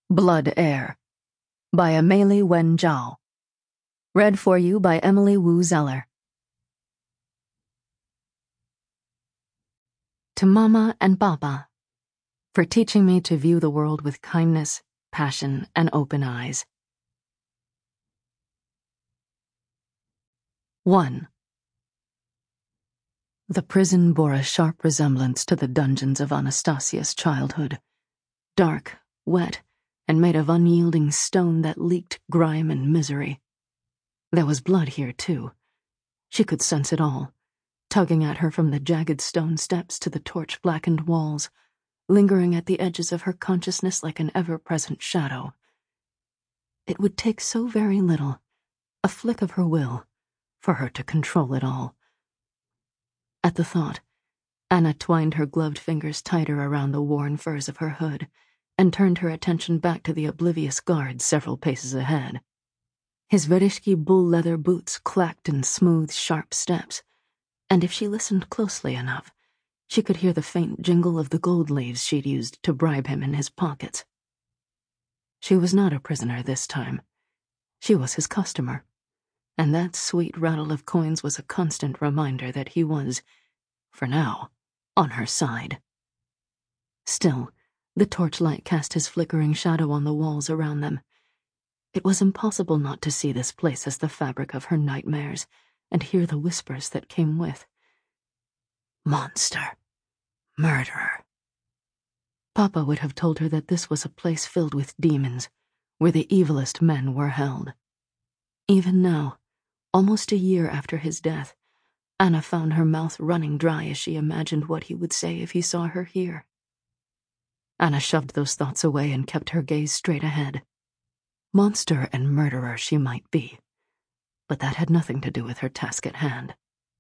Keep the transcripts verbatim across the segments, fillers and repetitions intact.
Blood Heir by Amelie Wen Zhao. Read for you by Emily Wu Zeller. To Mama and Papa, for teaching me to view the world with kindness, passion, and open eyes. one. The prison bore a sharp resemblance to the dungeons of Anastasia's childhood. Dark, wet, and made of unyielding stone that leaked grime and misery. There was blood here, too. She could sense it all, tugging at her from the jagged stone steps to the torch-blackened walls, lingering at the edges of her consciousness like an ever-present shadow. It would take so very little, a flick of her will, for her to control it all. At the thought, Anna twined her gloved fingers tighter around the worn furs of her hood and turned her attention back to the oblivious guard several paces ahead. His Vereshki bull-leather boots clacked in smooth, sharp steps, and if she listened closely enough, she could hear the faint jingle of the gold leaves she'd used to bribe him in his pockets. She was not a prisoner this time. She was his customer, and that sweet rattle of coins was a constant reminder that he was, for now, on her side. Still, the torchlight cast his flickering shadow on the walls around them. It was impossible not to see this place as the fabric of her nightmares and hear the whispers that came with. Monster. Murderer. Papa would have told her that this was a place filled with demons, where the evilest men were held. Even now, almost a year after his death, Anna found her mouth running dry as she imagined what he would say if he saw her here. Anna shoved those thoughts away and kept her gaze straight ahead. Monster and murderer she might be, but that had nothing to do with her task at hand.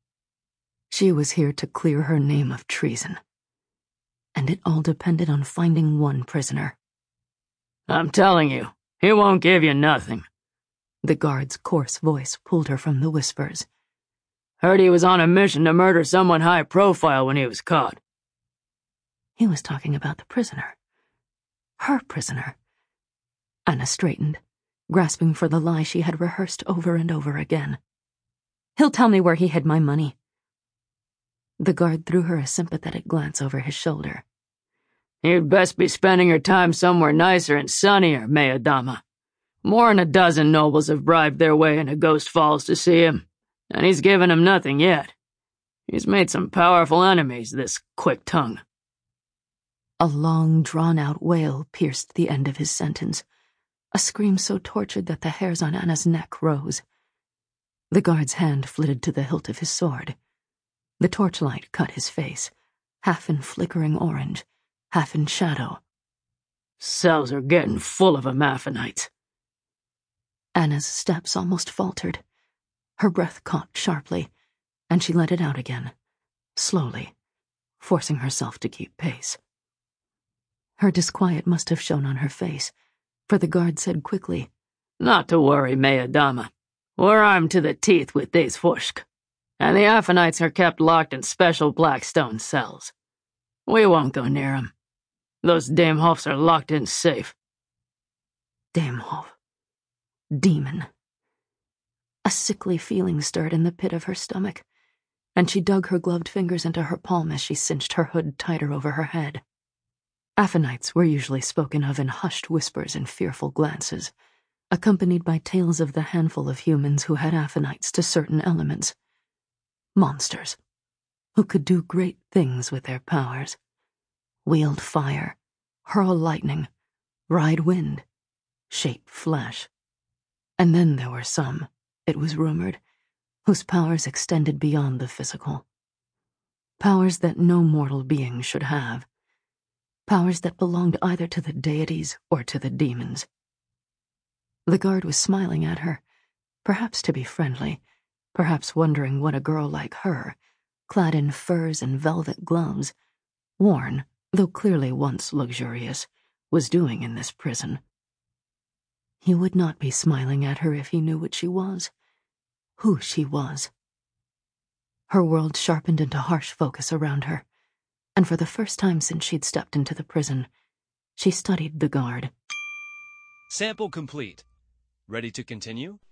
She was here to clear her name of treason, and it all depended on finding one prisoner. I'm telling you, he won't give you nothing. The guard's coarse voice pulled her from the whispers. Heard he was on a mission to murder someone high profile when he was caught. He was talking about the prisoner. Her prisoner. Anna straightened, grasping for the lie she had rehearsed over and over again. He'll tell me where he hid my money. The guard threw her a sympathetic glance over his shoulder. You'd best be spending your time somewhere nicer and sunnier, Mayadama. More'n a dozen nobles have bribed their way into Ghost Falls to see him, and he's given them nothing yet. He's made some powerful enemies, this quick tongue. A long, drawn-out wail pierced the end of his sentence, a scream so tortured that the hairs on Anna's neck rose. The guard's hand flitted to the hilt of his sword. The torchlight cut his face, half in flickering orange, half in shadow. Cells are getting full of Amaphanites. Anna's steps almost faltered. Her breath caught sharply, and she let it out again, slowly, forcing herself to keep pace. Her disquiet must have shown on her face, for the guard said quickly, Not to worry, Mayadama. We're armed to the teeth with these Fushk, and the Aphanites are kept locked in special black stone cells. We won't go near them. Those Damehofs are locked in safe. Damehof. Demon. A sickly feeling stirred in the pit of her stomach, and she dug her gloved fingers into her palm as she cinched her hood tighter over her head. Aphanites were usually spoken of in hushed whispers and fearful glances, accompanied by tales of the handful of humans who had Aphanites to certain elements. Monsters, who could do great things with their powers. Wield fire, hurl lightning, ride wind, shape flesh. And then there were some, it was rumored, whose powers extended beyond the physical. Powers that no mortal being should have. Powers that belonged either to the deities or to the demons. The guard was smiling at her, perhaps to be friendly, perhaps wondering what a girl like her, clad in furs and velvet gloves, worn, though clearly once luxurious, was doing in this prison. He would not be smiling at her if he knew what she was, who she was. Her world sharpened into harsh focus around her, and for the first time since she'd stepped into the prison, she studied the guard. Sample complete. Ready to continue?